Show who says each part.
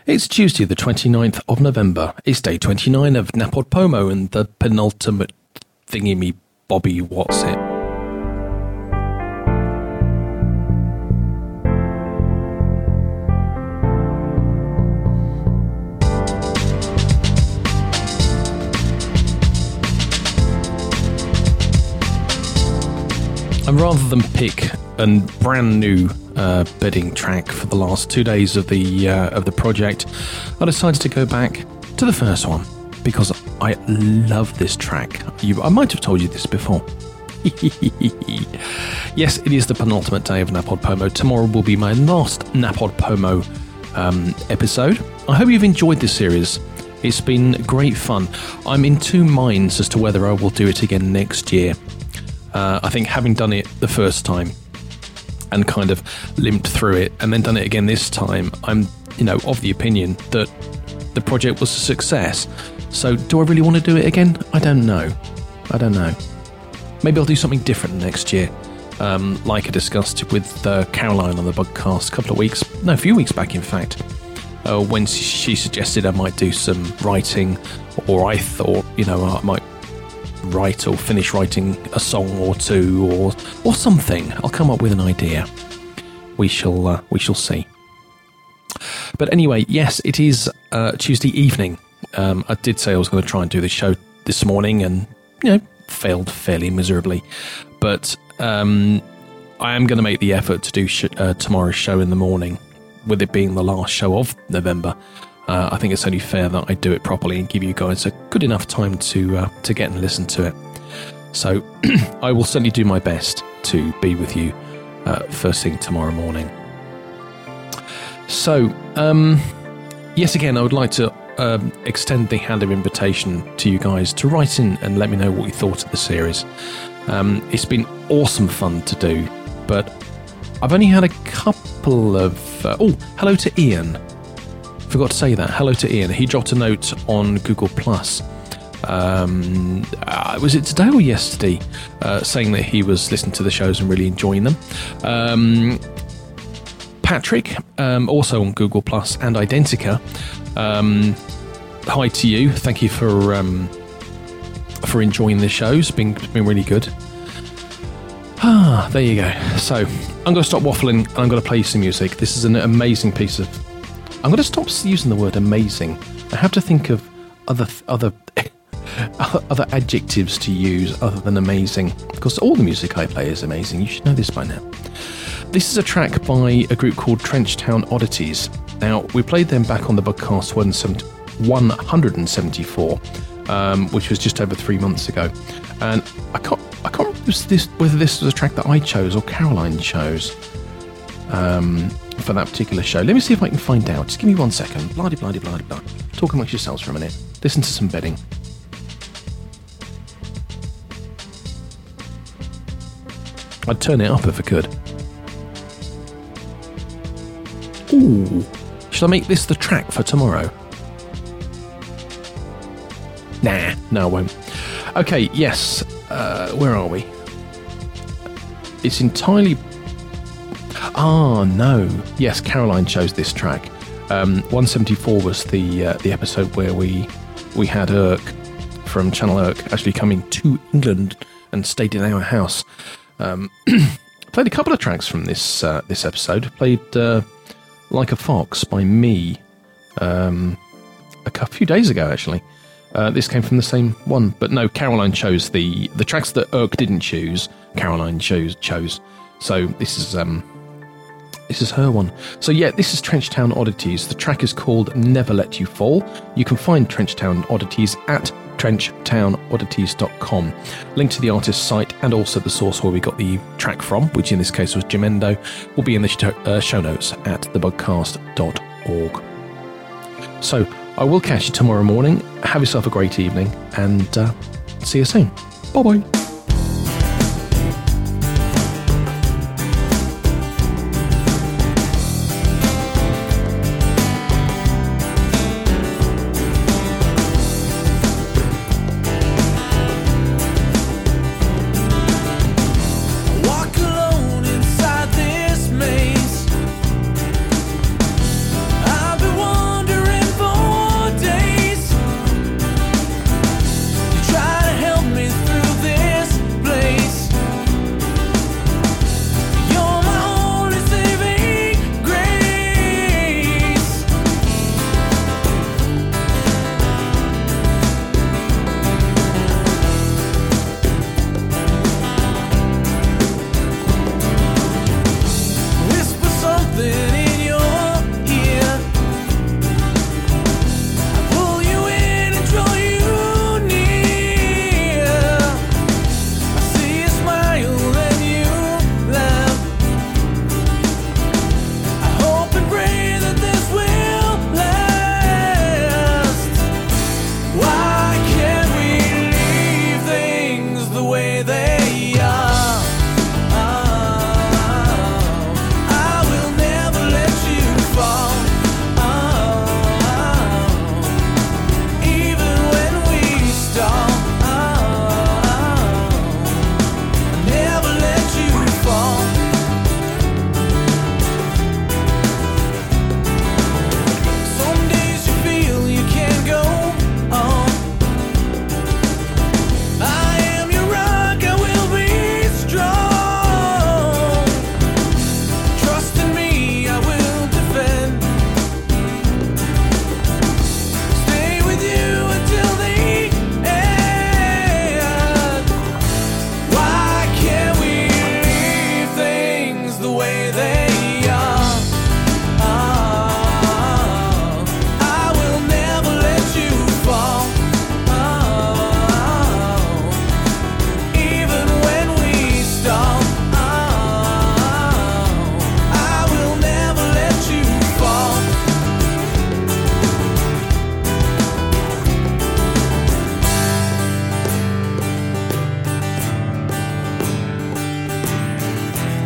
Speaker 1: It's Tuesday, the 29th of November. It's day 29 of NaPodPoMo and the penultimate thingy-me-bobby what's it. And rather than pick a brand new bidding track for the last 2 days of the project, I decided to go back to the first one because I love this track. I might have told you this before. Yes, it is the penultimate day of NaPodPoMo. Tomorrow will be my last NaPodPoMo episode. I hope you've enjoyed this series. It's been great fun. I'm in two minds as to whether I will do it again next year. I think having done it the first time and kind of limped through it and then done it again this time, I'm, of the opinion that the project was a success. So do I really want to do it again? I don't know. Maybe I'll do something different next year. Like I discussed with Caroline on the podcast a few weeks back, in fact, when she suggested I might do some writing, or I thought, I might write or finish writing a song or two or something. I'll come up with an idea. We shall see. But anyway, yes, it is Tuesday evening. I did say I was going to try and do the show this morning and failed fairly miserably, but I am going to make the effort to do tomorrow's show in the morning, with it being the last show of November. I think it's only fair that I do it properly and give you guys a good enough time to get and listen to it. So I will certainly do my best to be with you first thing tomorrow morning. So, yes, again, I would like to extend the hand of invitation to you guys to write in and let me know what you thought of the series. It's been awesome fun to do, but I've only had a couple of... hello to Ian. Forgot to say that. Hello to Ian. He dropped a note on Google Plus. Was it today or yesterday? Saying that he was listening to the shows and really enjoying them. Patrick, also on Google Plus, and Identica. Hi to you. Thank you for enjoying the shows. It's been really good. There you go. So I'm going to stop waffling and I'm going to play you some music. This is an amazing piece of... I'm going to stop using the word amazing. I have to think of other adjectives to use other than amazing, because all the music I play is amazing. You should know this by now. This is a track by a group called Trenchtown Oddities. Now, we played them back on the podcast 174, which was just over 3 months ago. And I can't remember whether this was a track that I chose or Caroline chose. For that particular show. Let me see if I can find out. Just give me 1 second. Blah, blah, blah, blah. Talk amongst yourselves for a minute. Listen to some bedding. I'd turn it up if I could. Ooh. Should I make this the track for tomorrow? Nah, no I won't. Okay, yes. Where are we? It's entirely... no. Yes, Caroline chose this track. 174 was the episode where we had Irk from Channel Irk actually coming to England and stayed in our house. Played a couple of tracks from this episode. Played Like a Fox by me a few days ago, actually. This came from the same one. But no, Caroline chose the tracks that Irk didn't choose. Caroline chose. So this is her one. So yeah, this is Trenchtown Oddities. The track is called Never Let You Fall. You can find Trenchtown Oddities at trenchtownoddities.com. Link to the artist's site and also the source where we got the track from, which in this case was Jamendo, will be in the show notes at thebugcast.org. So I will catch you tomorrow morning. Have yourself a great evening and see you soon. Bye-bye.